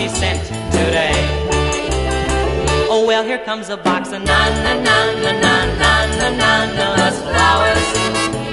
she sent today. Oh, well, here comes a box of na-na-na-na-na-na-na-na flowers.